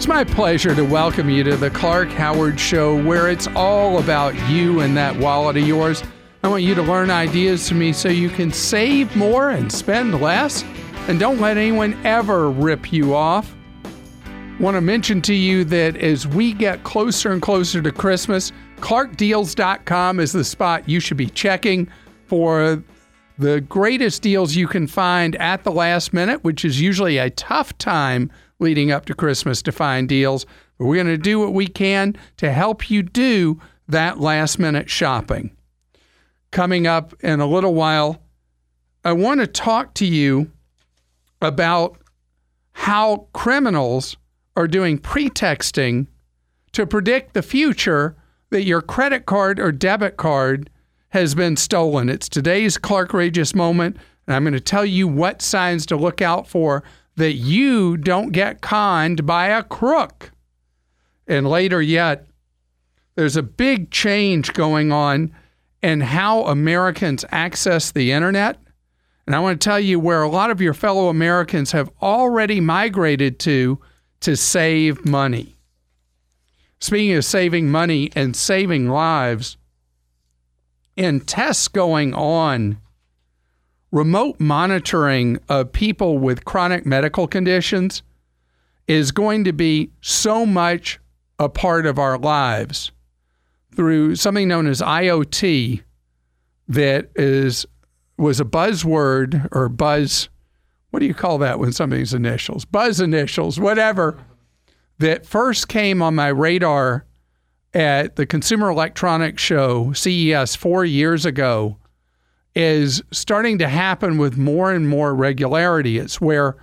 It's my pleasure to welcome you to the Clark Howard Show, where it's all about you and that wallet of yours. I want you to learn ideas from me so you can save more and spend less, and don't let anyone ever rip you off. I want to mention to you that as we get closer and closer to Christmas, ClarkDeals.com is the spot you should be checking for the greatest deals you can find at the last minute, which is usually a tough time leading up to Christmas to find deals. But we're going to do what we can to help you do that last minute shopping. Coming up in a little while, I want to talk to you about how criminals are doing pretexting to predict the future that your credit card or debit card has been stolen. It's today's Clarkrageous moment, and I'm going to tell you what signs to look out for that you don't get conned by a crook. And later yet, there's a big change going on in how Americans access the internet. And I want to tell you where a lot of your fellow Americans have already migrated to save money. Speaking of saving money and saving lives, in tests going on, remote monitoring of people with chronic medical conditions is going to be so much a part of our lives through something known as IoT that was a buzzword or buzz. What do you call that when somebody's initials? Buzz initials, whatever, that first came on my radar at the Consumer Electronics Show, CES, 4 years ago, is starting to happen with more and more regularity. It's where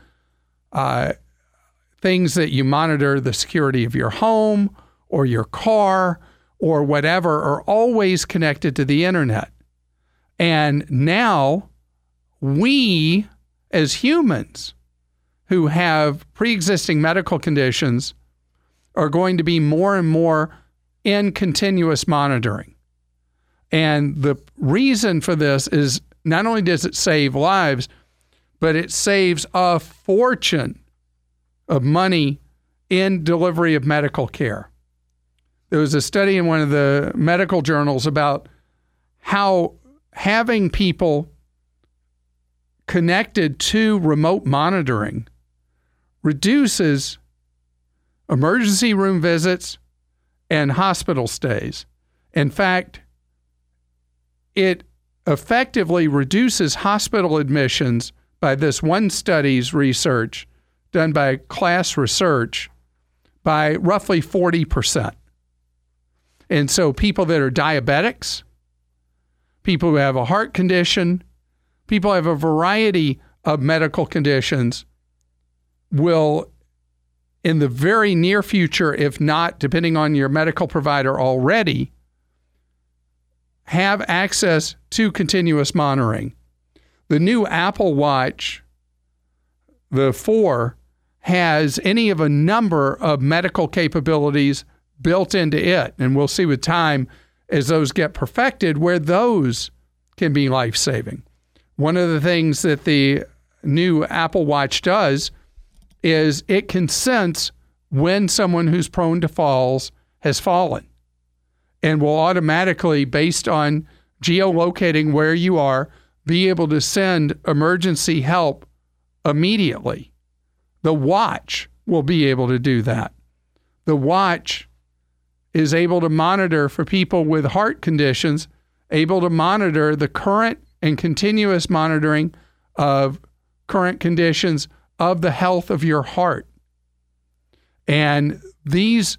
things that you monitor the security of your home or your car or whatever are always connected to the internet. And now we, as humans who have pre-existing medical conditions, are going to be more and more in continuous monitoring. And the reason for this is not only does it save lives, but it saves a fortune of money in delivery of medical care. There was a study in one of the medical journals about how having people connected to remote monitoring reduces emergency room visits and hospital stays. In fact, it effectively reduces hospital admissions by this one study's research done by Class Research by roughly 40%. And so people that are diabetics, people who have a heart condition, people who have a variety of medical conditions will, in the very near future, if not, depending on your medical provider already, have access to continuous monitoring. The new Apple Watch, the 4, has any of a number of medical capabilities built into it. And we'll see with time as those get perfected where those can be life-saving. One of the things that the new Apple Watch does is it can sense when someone who's prone to falls has fallen and will automatically, based on geolocating where you are, be able to send emergency help immediately. The watch will be able to do that. The watch is able to monitor for people with heart conditions, able to monitor the current and continuous monitoring of current conditions of the health of your heart. And these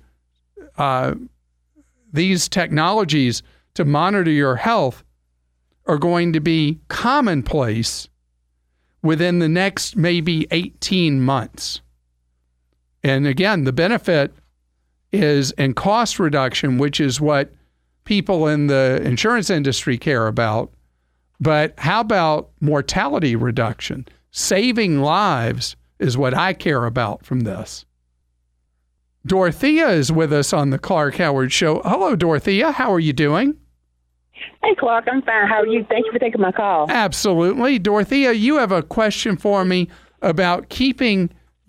technologies to monitor your health are going to be commonplace within the next maybe 18 months. And again, the benefit is in cost reduction, which is what people in the insurance industry care about. But how about mortality reduction? Saving lives is what I care about from this. Dorothea is with us on the Clark Howard Show. Hello, Dorothea. How are you doing? Hey, Clark. I'm fine. How are you? Thank you for taking my call. Absolutely. Dorothea, you have a question for me about keeping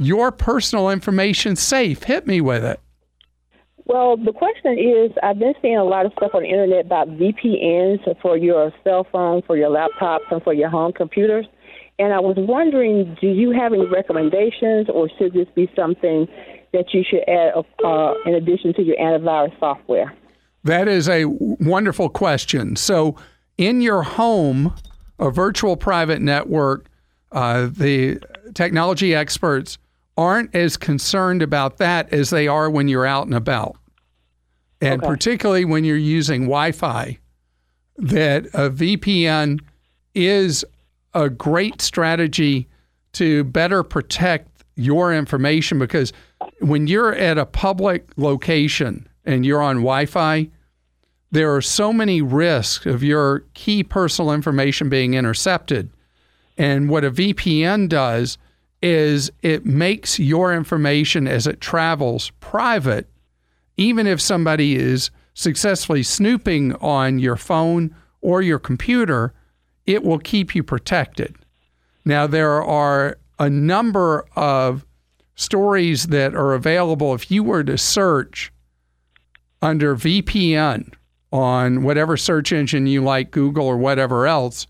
your personal information safe? Hit me with it. Well, the question is, I've been seeing a lot of stuff on the internet about VPNs for your cell phone, for your laptops, and for your home computers. And I was wondering, do you have any recommendations, or should this be something that you should add in addition to your antivirus software? That is a wonderful question. So in your home, a virtual private network, the technology experts aren't as concerned about that as they are when you're out and about. And particularly when you're using Wi-Fi, that a VPN is a great strategy to better protect your information, because when you're at a public location and you're on Wi-Fi, there are so many risks of your key personal information being intercepted. And what a VPN does is it makes your information as it travels private, even if somebody is successfully snooping on your phone or your computer, it will keep you protected. Now, there are a number of stories that are available if you were to search under VPN on whatever search engine you like, Google or whatever else,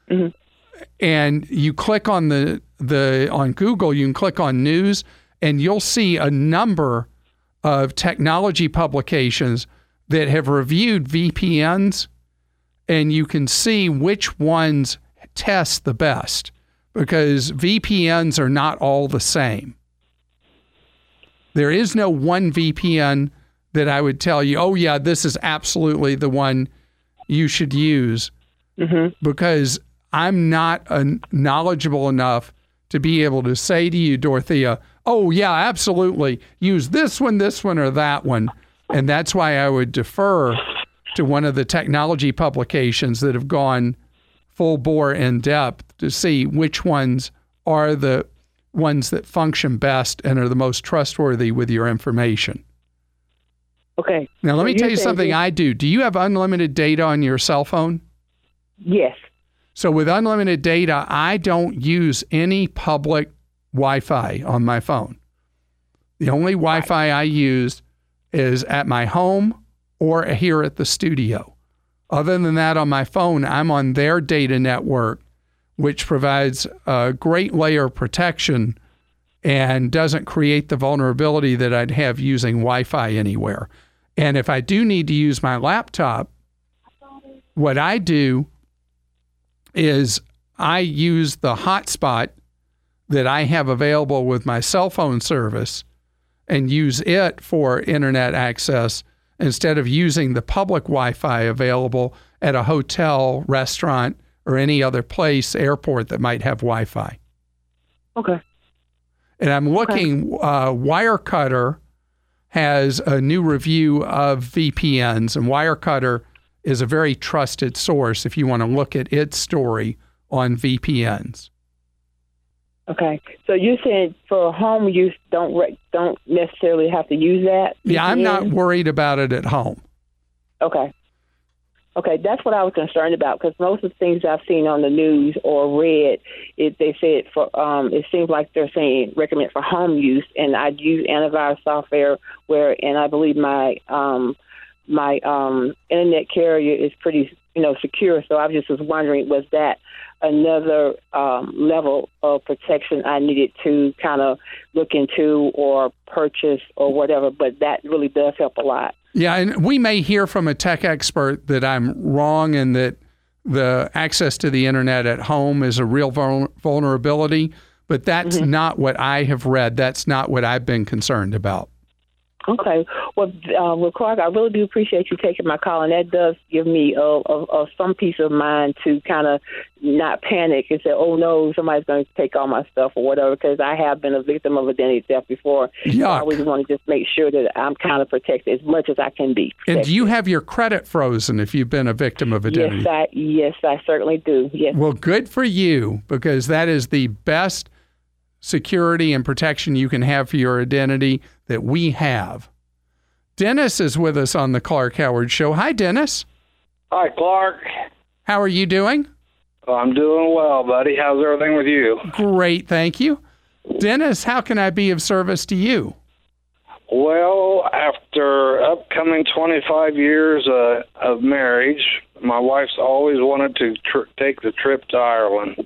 and you click on on Google, you can click on news, and you'll see a number of technology publications that have reviewed VPNs, and you can see which ones test the best, because VPNs are not all the same. There is no one VPN that I would tell you, oh yeah, this is absolutely the one you should use, because I'm not knowledgeable enough to be able to say to you, Dorothea, oh yeah, absolutely, use this one, or that one. And that's why I would defer to one of the technology publications that have gone full bore in depth to see which ones are the ones that function best and are the most trustworthy with your information. Okay. Now, let me tell you something I do. Do you have unlimited data on your cell phone? Yes. So with unlimited data, I don't use any public Wi-Fi on my phone. The only Wi-Fi I use is at my home or here at the studio. Other than that, on my phone, I'm on their data network, which provides a great layer of protection and doesn't create the vulnerability that I'd have using Wi-Fi anywhere. And if I do need to use my laptop, what I do is I use the hotspot that I have available with my cell phone service and use it for internet access instead of using the public Wi-Fi available at a hotel, restaurant, or any other place, airport that might have Wi-Fi. Okay. And I'm looking, Wirecutter has a new review of VPNs, and Wirecutter is a very trusted source if you want to look at its story on VPNs. Okay. So you said for home use, don't necessarily have to use that? Yeah, I'm not worried about it at home. Okay. Okay, that's what I was concerned about, because most of the things I've seen on the news or read, they said it seems like they're saying recommend for home use, and I use antivirus software and I believe my internet carrier is pretty secure. So I just was wondering, was that another level of protection I needed to kind of look into or purchase or whatever? But that really does help a lot. Yeah, and we may hear from a tech expert that I'm wrong and that the access to the internet at home is a real vulnerability, but that's not what I have read. That's not what I've been concerned about. Okay. Well, Clark, I really do appreciate you taking my call, and that does give me some peace of mind to kind of not panic and say, oh, no, somebody's going to take all my stuff or whatever, because I have been a victim of identity theft before. Yuck. So I always want to just make sure that I'm kind of protected as much as I can be. And do you have your credit frozen if you've been a victim of identity? Yes, I certainly do. Yes. Well, good for you, because that is the best security and protection you can have for your identity that we have. Dennis is with us on the Clark Howard Show. Hi, Dennis. Hi, Clark. How are you doing? I'm doing well, buddy. How's everything with you? Great, thank you. Dennis, how can I be of service to you? Well, after upcoming 25 years of marriage, my wife's always wanted to take the trip to Ireland.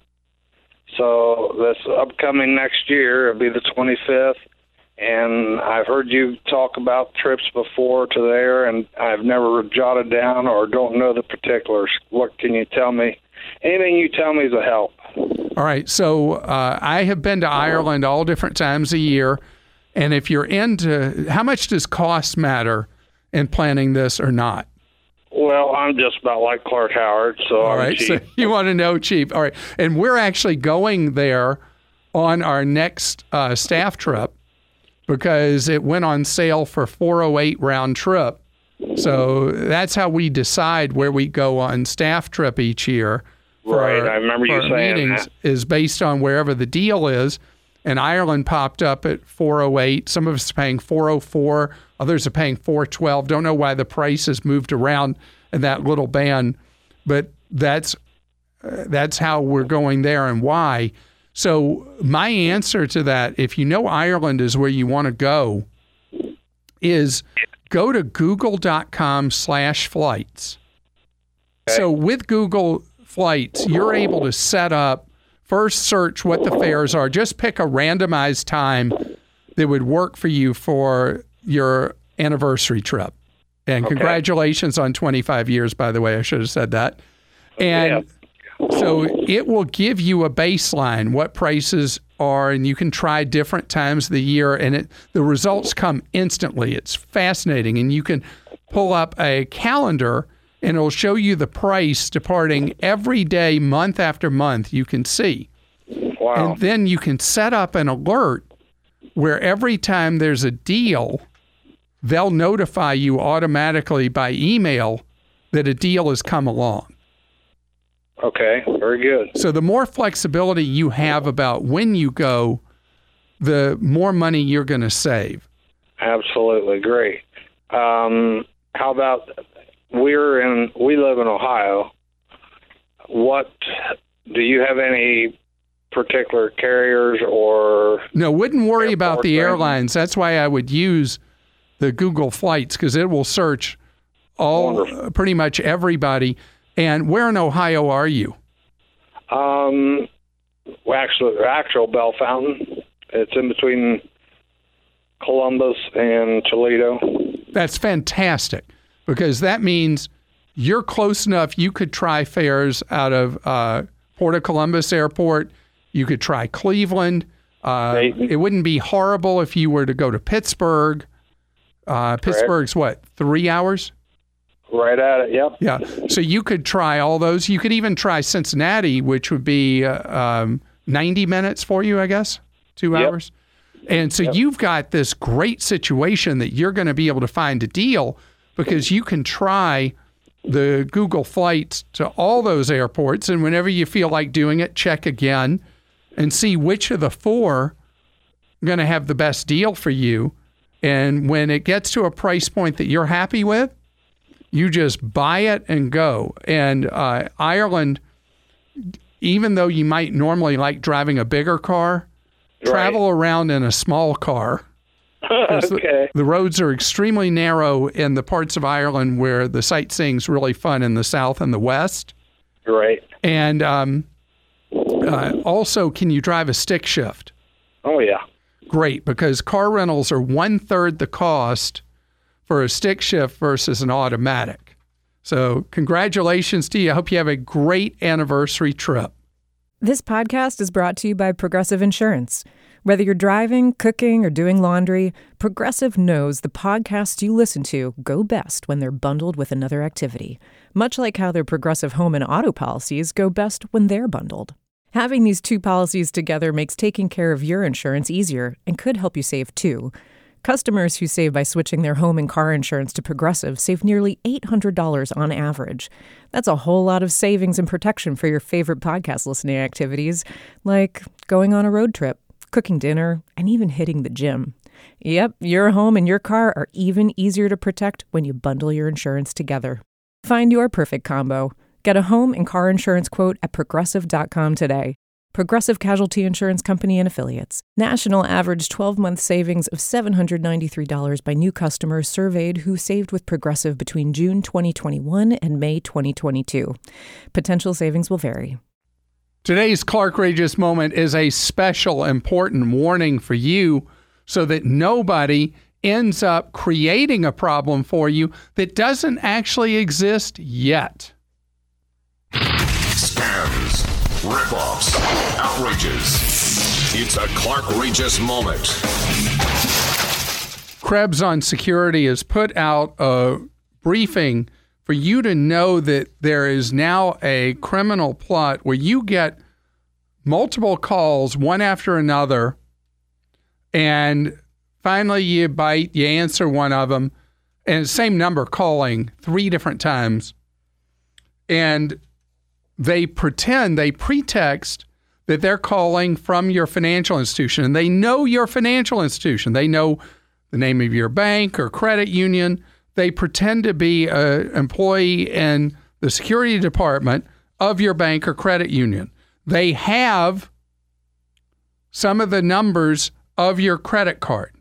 So this upcoming next year, it'll be the 25th, and I've heard you talk about trips before to there, and I've never jotted down or don't know the particulars. What can you tell me? Anything you tell me is a help. All right, so I have been to Ireland all different times a year, and if you're into, how much does cost matter in planning this or not? Well, I'm just about like Clark Howard, so all I'm right, cheap. So you want to know cheap. All right, and we're actually going there on our next staff trip because it went on sale for $408 round trip. So that's how we decide where we go on staff trip each year. Right, I remember you saying meetings that. is based on wherever the deal is. And Ireland popped up at $408. Some of us are paying $404. Others are paying $412. Don't know why the price has moved around in that little band, but that's how we're going there and why. So my answer to that, if you know Ireland is where you want to go, is go to google.com/flights. Okay. So with Google Flights, you're able to set up, first search what the fares are. Just pick a randomized time that would work for you for your anniversary trip. And congratulations on 25 years, by the way. I should have said that. And so it will give you a baseline, what prices are, and you can try different times of the year, and the results come instantly. It's fascinating. And you can pull up a calendar, and it'll show you the price departing every day, month after month, you can see. Wow. And then you can set up an alert where every time there's a deal, they'll notify you automatically by email that a deal has come along. Okay, very good. So the more flexibility you have about when you go, the more money you're going to save. Absolutely, great. How about we live in Ohio. What do you have any particular carriers or? No, wouldn't worry about the brand? airlines. That's why I would use the Google Flights, because it will search pretty much everybody. And where in Ohio are you? Well, actual Bell Fountain. It's in between Columbus and Toledo. That's fantastic, because that means you're close enough. You could try fares out of Port of Columbus Airport. You could try Cleveland. It wouldn't be horrible if you were to go to Pittsburgh. Pittsburgh's what, 3 hours? Right at it, yep. Yeah. So you could try all those. You could even try Cincinnati, which would be 90 minutes for you, I guess, 2 hours. And so you've got this great situation that you're going to be able to find a deal, because you can try the Google Flights to all those airports. And whenever you feel like doing it, check again and see which of the four are going to have the best deal for you. And when it gets to a price point that you're happy with, you just buy it and go. And Ireland, even though you might normally like driving a bigger car, travel around in a small car. Okay. The roads are extremely narrow in the parts of Ireland where the sightseeing's really fun in the south and the west. Right. And also, can you drive a stick shift? Oh, yeah. Great, because car rentals are 1/3 the cost for a stick shift versus an automatic. So congratulations to you. I hope you have a great anniversary trip. This podcast is brought to you by Progressive Insurance. Whether you're driving, cooking, or doing laundry, Progressive knows the podcasts you listen to go best when they're bundled with another activity, much like how their Progressive home and auto policies go best when they're bundled. Having these two policies together makes taking care of your insurance easier and could help you save too. Customers who save by switching their home and car insurance to Progressive save nearly $800 on average. That's a whole lot of savings and protection for your favorite podcast listening activities, like going on a road trip, cooking dinner, and even hitting the gym. Yep, your home and your car are even easier to protect when you bundle your insurance together. Find your perfect combo. Get a home and car insurance quote at Progressive.com today. Progressive Casualty Insurance Company and Affiliates. National average 12-month savings of $793 by new customers surveyed who saved with Progressive between June 2021 and May 2022. Potential savings will vary. Today's Clark Rageous Moment is a special, important warning for you so that nobody ends up creating a problem for you that doesn't actually exist yet. Scams, rip-offs, outrages. It's a Clark Rageous Moment. Krebs on Security has put out a briefing for you to know that there is now a criminal plot where you get multiple calls, one after another, and finally you bite, you answer one of them, and same number calling 3 different times. And they pretext that they're calling from your financial institution. And they know your financial institution. They know the name of your bank or credit union. They pretend to be an employee in the security department of your bank or credit union. They have some of the numbers of your credit card.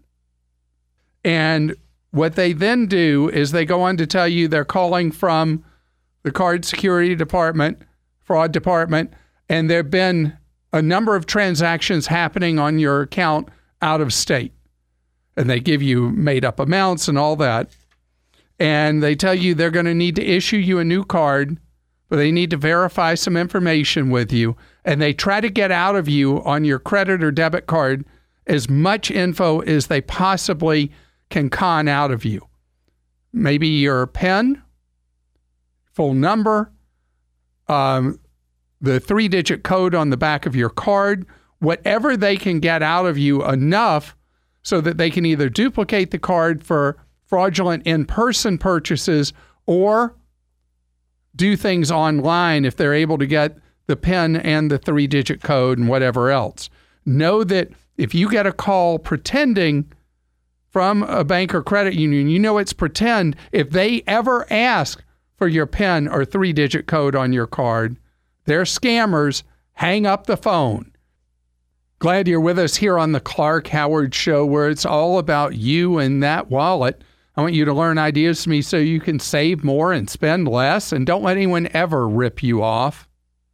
And what they then do is they go on to tell you they're calling from the card security department, fraud department, and there have been a number of transactions happening on your account out of state. And they give you made up amounts and all that. And they tell you they're going to need to issue you a new card, but they need to verify some information with you. And they try to get out of you on your credit or debit card as much info as they possibly can con out of you. Maybe your PIN, full number, the 3-digit code on the back of your card, whatever they can get out of you enough so that they can either duplicate the card for fraudulent in-person purchases or do things online if they're able to get the PIN and the 3-digit code and whatever else. Know that if you get a call pretending from a bank or credit union, you know it's pretend. If they ever ask for your PIN or 3-digit code on your card, they're scammers. Hang up the phone. Glad you're with us here on the Clark Howard Show, where it's all about you and that wallet. I want you to learn ideas from me so you can save more and spend less, and don't let anyone ever rip you off.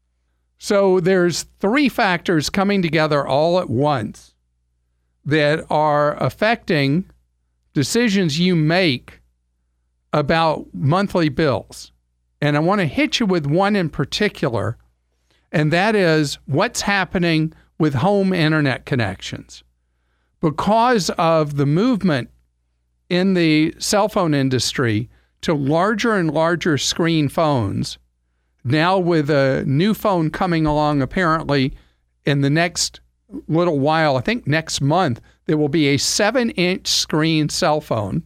So there's 3 factors coming together all at once that are affecting decisions you make about monthly bills. And I want to hit you with one in particular, and that is what's happening with home internet connections. Because of the movement in the cell phone industry to larger and larger screen phones, now with a new phone coming along apparently in the next little while, I think next month, there will be a 7-inch screen cell phone.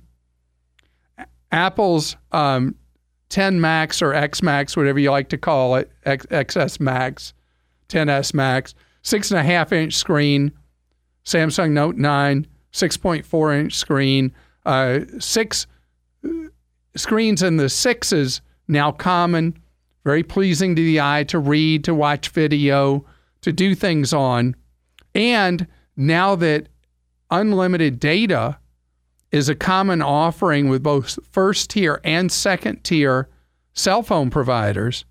Apple's 10 Max or X Max, whatever you like to call it, XS Max, 10S Max, 6.5-inch screen. Samsung Note 9, 6.4-inch screen. 6 screens in the 6s now common, very pleasing to the eye to read, to watch video, to do things on. And now that unlimited data is a common offering with both first-tier and second-tier cell phone providers,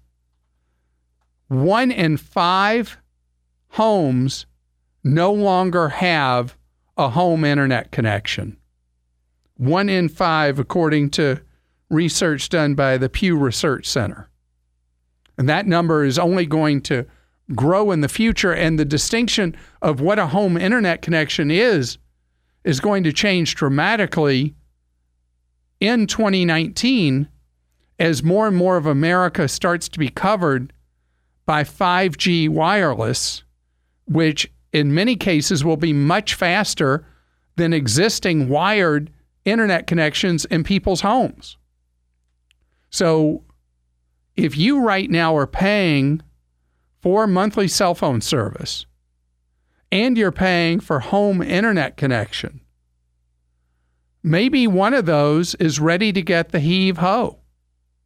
1 in 5 homes no longer have a home internet connection. 1 in 5, according to research done by the Pew Research Center. And that number is only going to grow in the future, and the distinction of what a home internet connection is going to change dramatically in 2019 as more and more of America starts to be covered by 5G wireless, which in many cases will be much faster than existing wired internet connections in people's homes. So if you right now are paying for monthly cell phone service and you're paying for home internet connection, maybe one of those is ready to get the heave-ho.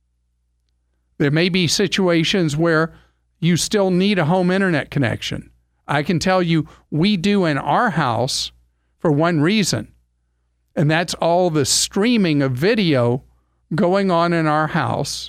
There may be situations where you still need a home internet connection. I can tell you we do in our house for one reason, and that's all the streaming of video going on in our house.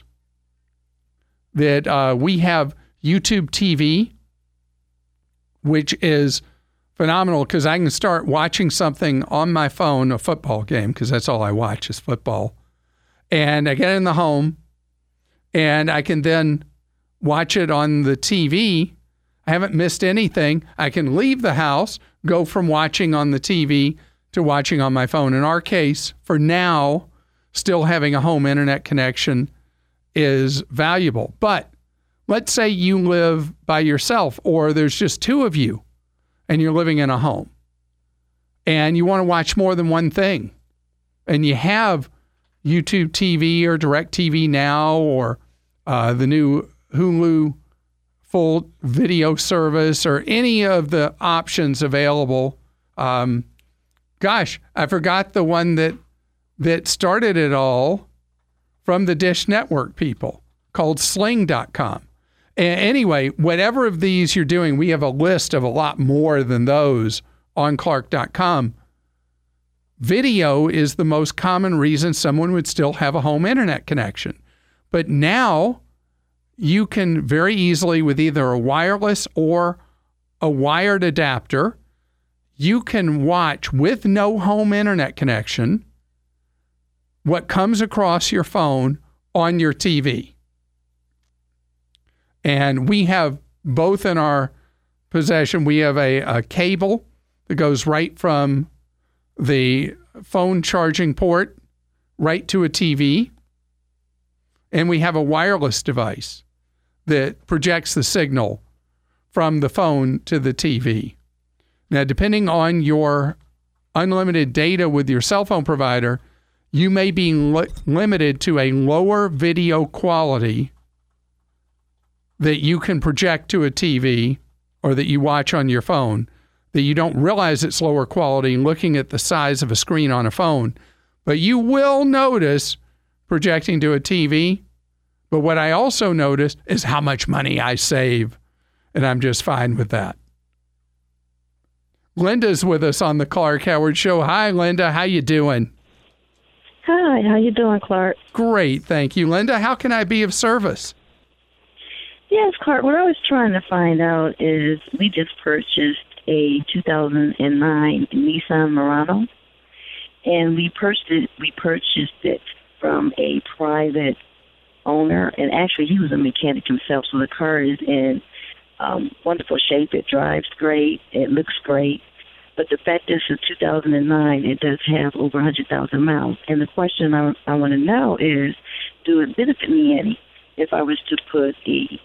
That we have YouTube TV, which is phenomenal because I can start watching something on my phone, a football game, because that's all I watch is football. And I get in the home and I can then watch it on the TV. I haven't missed anything. I can leave the house, go from watching on the TV to watching on my phone. In our case, for now, still having a home internet connection is valuable. But let's say you live by yourself or there's just two of you and you're living in a home and you want to watch more than one thing and you have YouTube TV or DirecTV Now or the new Hulu full video service or any of the options available. Gosh, I forgot the one that started it all from the Dish Network people called Sling.com. Anyway, whatever of these you're doing, we have a list of a lot more than those on Clark.com. Video is the most common reason someone would still have a home internet connection. But now you can very easily, with either a wireless or a wired adapter, you can watch with no home internet connection what comes across your phone on your TV. And we have both in our possession. We have a cable that goes right from the phone charging port right to a TV. And we have a wireless device that projects the signal from the phone to the TV. Now, depending on your unlimited data with your cell phone provider, you may be limited to a lower video quality that you can project to a TV or that you watch on your phone, that you don't realize it's lower quality looking at the size of a screen on a phone. But you will notice projecting to a TV. But what I also notice is how much money I save, and I'm just fine with that. Linda's with us on the Clark Howard Show. Hi, Linda. How you doing? Hi. How you doing, Clark? Great. Thank you. Linda, how can I be of service? Yes, Clark. What I was trying to find out is we just purchased a 2009 Nissan Murano, and we purchased it from a private owner, and actually he was a mechanic himself, so the car is in wonderful shape. It drives great. It looks great. But the fact is, in 2009, it does have over 100,000 miles. And the question I want to know is, do it benefit me any if I was to put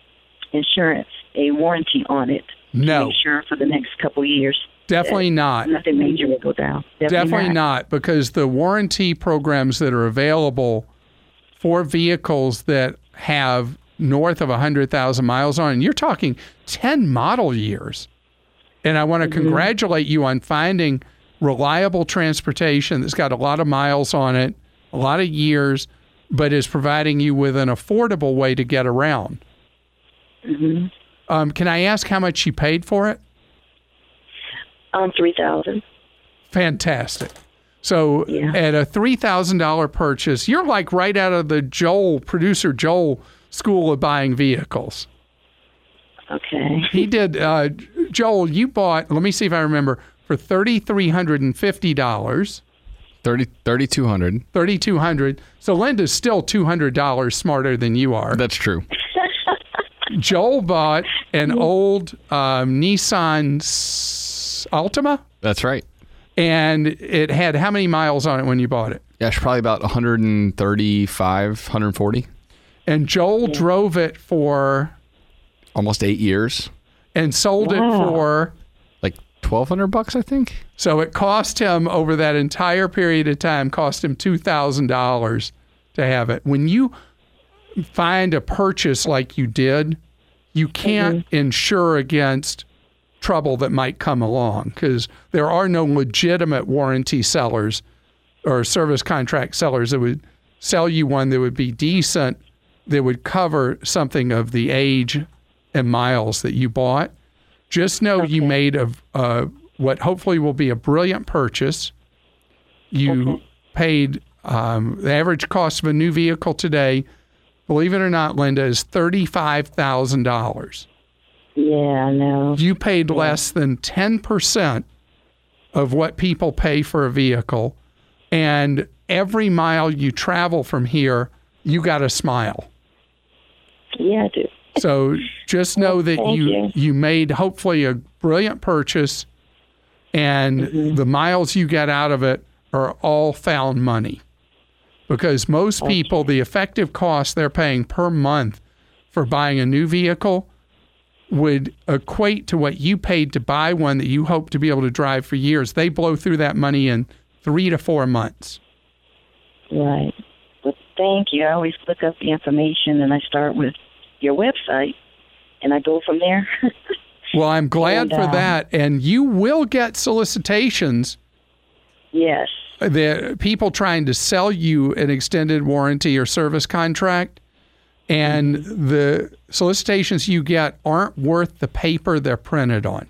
a warranty on it? No. To make sure for the next couple of years. Definitely not. Nothing major will go down. Definitely not, because the warranty programs that are available for vehicles that have north of 100,000 miles on, and you're talking 10 model years. And I want to congratulate you on finding reliable transportation that's got a lot of miles on it, a lot of years, but is providing you with an affordable way to get around. Mm-hmm. Can I ask how much you paid for it? $3,000. Fantastic. So at a $3,000 purchase, you're like right out of the producer Joel school of buying vehicles. Okay. He did. Joel, you bought, let me see if I remember, for $3,350. $3,200. $3,200. So Linda's still $200 smarter than you are. That's true. Joel bought an old Nissan Altima. That's right. And it had how many miles on it when you bought it? Yeah, probably about 135, 140. And Joel drove it for almost 8 years. And sold it for like $1,200, I think. So it cost him, over that entire period of time, cost him $2,000 to have it. When you find a purchase like you did, you can't insure against trouble that might come along, because there are no legitimate warranty sellers or service contract sellers that would sell you one that would be decent, that would cover something of the age and miles that you bought. Just know you made what hopefully will be a brilliant purchase. You paid the average cost of a new vehicle today, believe it or not, Linda, is $35,000. Yeah, I know. You paid less than 10% of what people pay for a vehicle, and every mile you travel from here, you got a smile. Yeah, I do. So just know that you made hopefully a brilliant purchase, and the miles you get out of it are all found money. Because most people, the effective cost they're paying per month for buying a new vehicle would equate to what you paid to buy one that you hope to be able to drive for years. They blow through that money in 3 to 4 months. Right. Well, thank you. I always look up the information, and I start with your website, and I go from there. Well, I'm glad for that. And you will get solicitations. Yes. The people trying to sell you an extended warranty or service contract, and the solicitations you get aren't worth the paper they're printed on.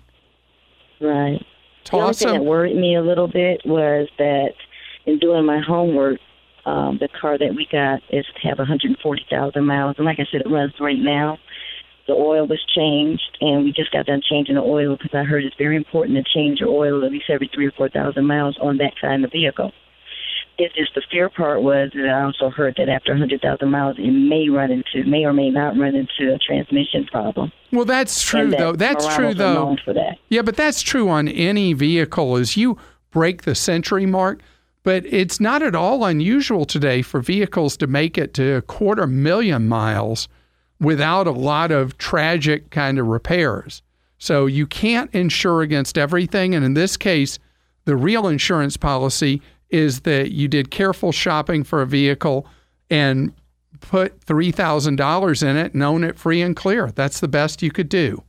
Right. The only thing that worried me a little bit was that in doing my homework, the car that we got is to have 140,000 miles. And like I said, it runs right now. The oil was changed, and we just got done changing the oil because I heard it's very important to change your oil at least every 3,000 or 4,000 miles on that kind of vehicle. It's just the fear part was that I also heard that after 100,000 miles, it may or may not run into a transmission problem. Well, that's true, though. That's true, though. Known for that. Yeah, but that's true on any vehicle as you break the century mark. But it's not at all unusual today for vehicles to make it to 250,000 miles without a lot of tragic kind of repairs. So you can't insure against everything. And in this case, the real insurance policy is that you did careful shopping for a vehicle and put $3,000 in it and own it free and clear. That's the best you could do.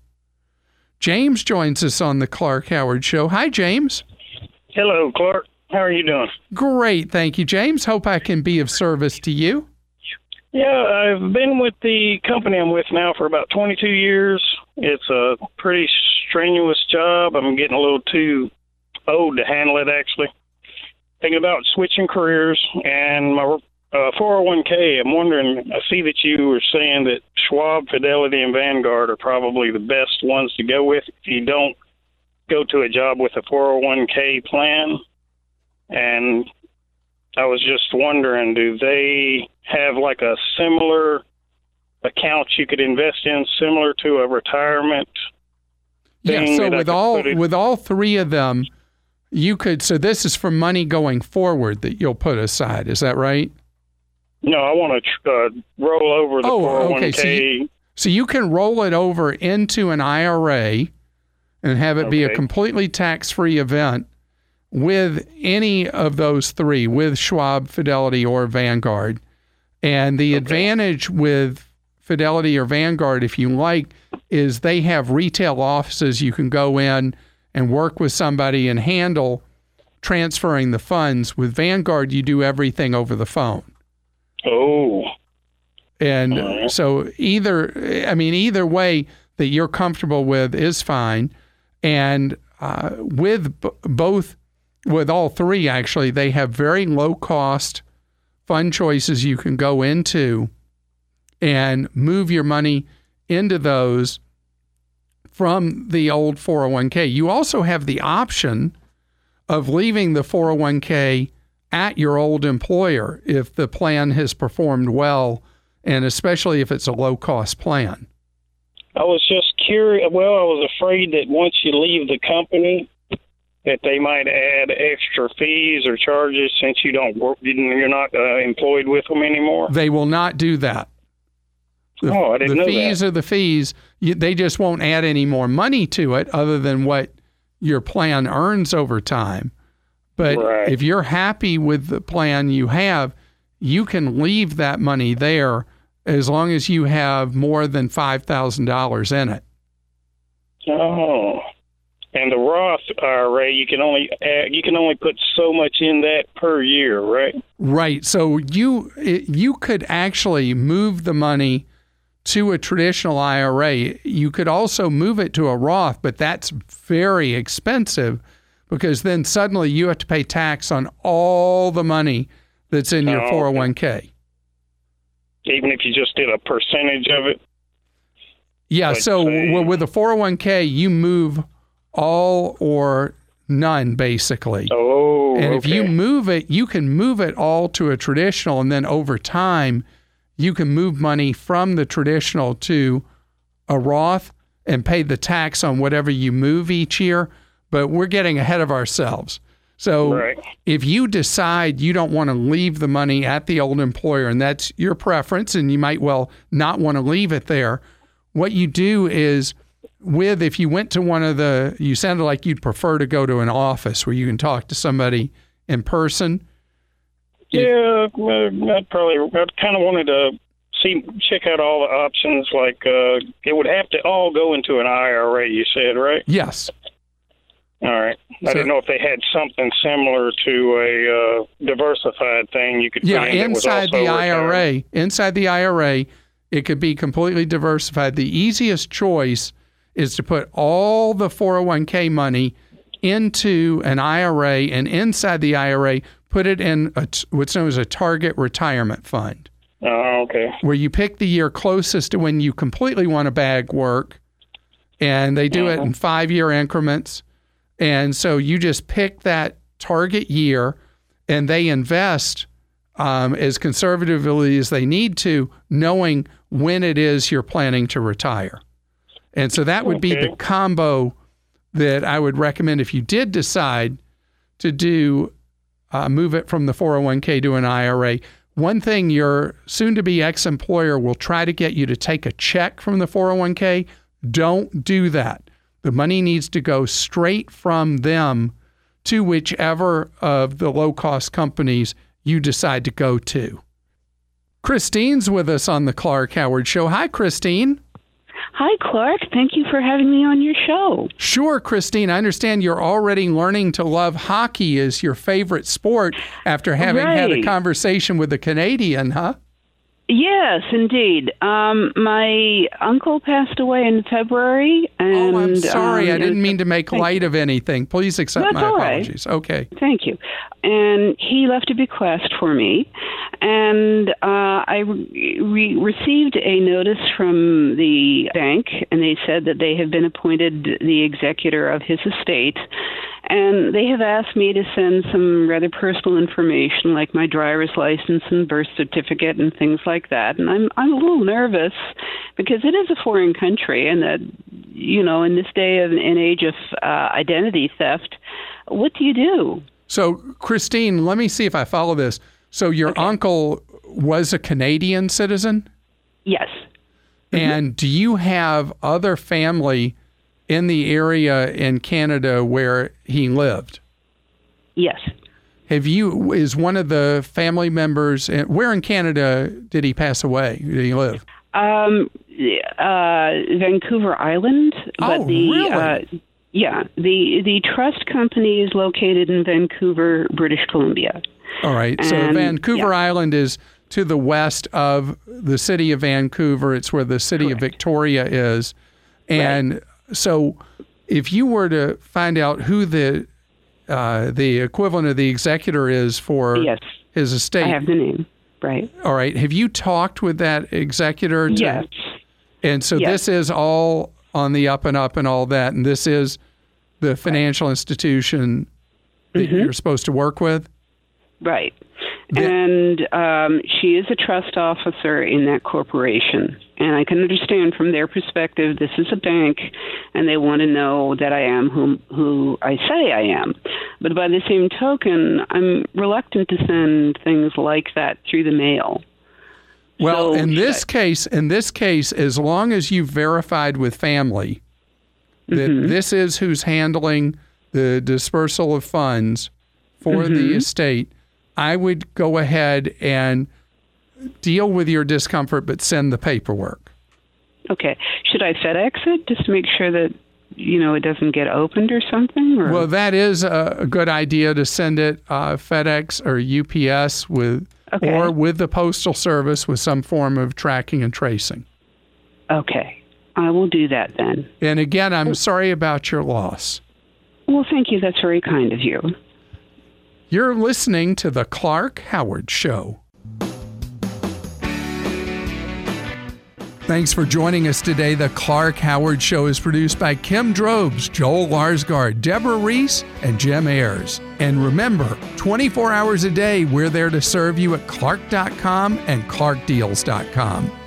James joins us on the Clark Howard Show. Hi, James. Hello, Clark. How are you doing? Great. Thank you, James. Hope I can be of service to you. Yeah, I've been with the company I'm with now for about 22 years. It's a pretty strenuous job. I'm getting a little too old to handle it, actually. Thinking about switching careers, and my 401k, I'm wondering, I see that you were saying that Schwab, Fidelity, and Vanguard are probably the best ones to go with if you don't go to a job with a 401k plan. And I was just wondering, do they have like a similar account you could invest in, similar to a retirement thing? Yeah, so with all three of them, you could, so this is for money going forward that you'll put aside. Is that right? No, I want to roll over the 401k. Okay. So you can roll it over into an IRA and have it be a completely tax-free event with any of those three, with Schwab, Fidelity, or Vanguard. And the advantage with Fidelity or Vanguard, if you like, is they have retail offices you can go in and work with somebody and handle transferring the funds. With Vanguard, you do everything over the phone. Oh. And so either way that you're comfortable with is fine. And with all three, actually, they have very low-cost fund choices you can go into and move your money into those from the old 401k. You also have the option of leaving the 401k at your old employer if the plan has performed well, and especially if it's a low-cost plan. I was just curious. Well, I was afraid that once you leave the company, that they might add extra fees or charges since you don't work, you're not employed with them anymore. They will not do that. I didn't know that. The fees are the fees. They just won't add any more money to it other than what your plan earns over time. But if you're happy with the plan you have, you can leave that money there as long as you have more than $5,000 in it. Oh. And the Roth IRA, you can only put so much in that per year, right? Right. So you could actually move the money to a traditional IRA. You could also move it to a Roth, but that's very expensive because then suddenly you have to pay tax on all the money that's in your 401k. Even if you just did a percentage of it? Yeah, so with a 401k, you move all or none, basically. Oh, and if you move it, you can move it all to a traditional, and then over time, you can move money from the traditional to a Roth and pay the tax on whatever you move each year. But we're getting ahead of ourselves. So if you decide you don't want to leave the money at the old employer, and that's your preference, and you might well not want to leave it there, what you do is if you went to you sounded like you'd prefer to go to an office where you can talk to somebody in person. Yeah, I kind of wanted to check out all the options. Like it would have to all go into an IRA, you said, right? Yes. All right. I didn't know if they had something similar to a diversified thing you could put in. Inside the IRA. Inside the IRA, it could be completely diversified. The easiest choice is to put all the 401k money into an IRA, and inside the IRA, put it in what's known as a target retirement fund. Oh, okay. Where you pick the year closest to when you completely want to bag work, and they do it in 5-year increments. And so you just pick that target year, and they invest as conservatively as they need to, knowing when it is you're planning to retire. And so that would be the combo that I would recommend if you did decide to do move it from the 401k to an IRA. One thing, your soon-to-be ex-employer will try to get you to take a check from the 401k. Don't do that. The money needs to go straight from them to whichever of the low-cost companies you decide to go to. Christine's with us on the Clark Howard Show. Hi, Christine. Hi, Clark. Thank you for having me on your show. Sure, Christine. I understand you're already learning to love hockey as your favorite sport after having had a conversation with a Canadian, huh? Yes, indeed. My uncle passed away in February. And, I'm sorry. I didn't mean to make light of anything. Please accept my apologies. Right. Okay. Thank you. And he left a bequest for me. And I received a notice from the bank, and they said that they have been appointed the executor of his estate. And they have asked me to send some rather personal information, like my driver's license and birth certificate and things like that. And I'm a little nervous because it is a foreign country, and that, you know, in this day and age of identity theft, what do you do? So, Christine, let me see if I follow this. So your uncle was a Canadian citizen? Yes. And do you have other family in the area in Canada where he lived? Yes. Is one of the family members, where in Canada did he pass away? Did he live? Vancouver Island. But really? Yeah. The trust company is located in Vancouver, British Columbia. All right. So Vancouver Island is to the west of the city of Vancouver. It's where the city of Victoria is. And so if you were to find out who the equivalent of the executor is for his estate. I have the name. Right. All right. Have you talked with that executor? Yes. And so this is all on the up and up and all that. And this is the financial institution that you're supposed to work with? Right. And she is a trust officer in that corporation. And I can understand from their perspective, this is a bank, and they want to know that I am who I say I am. But by the same token, I'm reluctant to send things like that through the mail. Well, in this case, as long as you've verified with family that this is who's handling the dispersal of funds for the estate, I would go ahead and deal with your discomfort, but send the paperwork. Okay. Should I FedEx it just to make sure that, it doesn't get opened or something? Or? Well, that is a good idea to send it FedEx or UPS or with the Postal Service with some form of tracking and tracing. Okay. I will do that then. And again, I'm sorry about your loss. Well, thank you. That's very kind of you. You're listening to The Clark Howard Show. Thanks for joining us today. The Clark Howard Show is produced by Kim Drobes, Joel Larsgaard, Deborah Reese, and Jim Ayers. And remember, 24 hours a day, we're there to serve you at Clark.com and ClarkDeals.com.